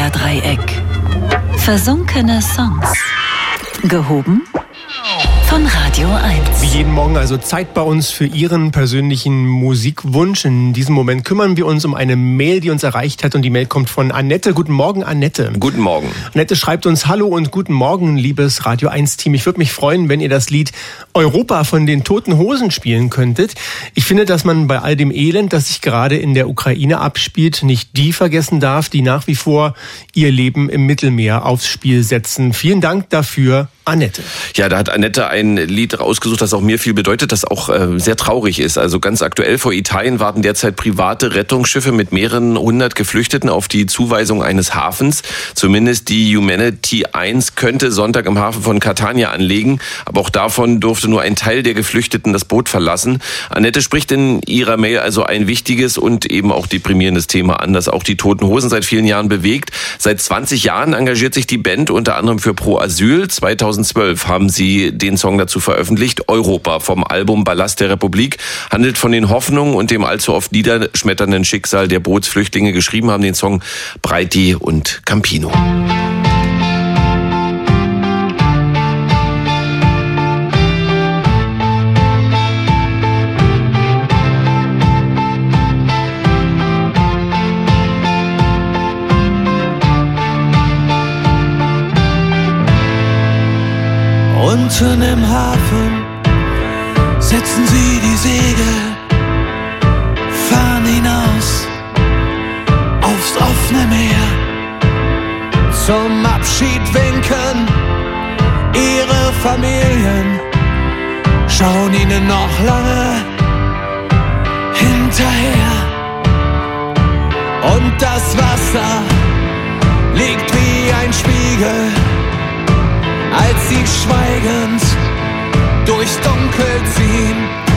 Bermuda-Dreieck. Versunkene Songs. Gehoben von Radio 1. Wie jeden Morgen also Zeit bei uns für Ihren persönlichen Musikwunsch. In diesem Moment kümmern wir uns um eine Mail, die uns erreicht hat, und die Mail kommt von Annette. Guten Morgen, Annette. Guten Morgen. Annette schreibt uns: Hallo und guten Morgen, liebes Radio 1 Team. Ich würde mich freuen, wenn ihr das Lied Europa von den Toten Hosen spielen könntet. Ich finde, dass man bei all dem Elend, das sich gerade in der Ukraine abspielt, nicht die vergessen darf, die nach wie vor ihr Leben im Mittelmeer aufs Spiel setzen. Vielen Dank dafür, Annette. Ja, da hat Annette ein Lied rausgesucht, das auch mir viel bedeutet, das auch sehr traurig ist. Also ganz aktuell: vor Italien warten derzeit private Rettungsschiffe mit mehreren hundert Geflüchteten auf die Zuweisung eines Hafens. Zumindest die Humanity 1 könnte Sonntag im Hafen von Catania anlegen, aber auch davon durfte nur ein Teil der Geflüchteten das Boot verlassen. Annette spricht in ihrer Mail also ein wichtiges und eben auch deprimierendes Thema an, das auch die Toten Hosen seit vielen Jahren bewegt. Seit 20 Jahren engagiert sich die Band unter anderem für Pro Asyl. 2012 haben sie den Song dazu veröffentlicht. Europa vom Album Ballast der Republik handelt von den Hoffnungen und dem allzu oft niederschmetternden Schicksal der Bootsflüchtlinge. Geschrieben haben den Song Breiti und Campino. Unten im Hafen setzen sie die Segel, fahren hinaus aufs offene Meer. Zum Abschied winken ihre Familien, schauen ihnen noch lange hinterher. Und das Wasser liegt wie ein Spiegel, als sie schweigend durchs Dunkel ziehen.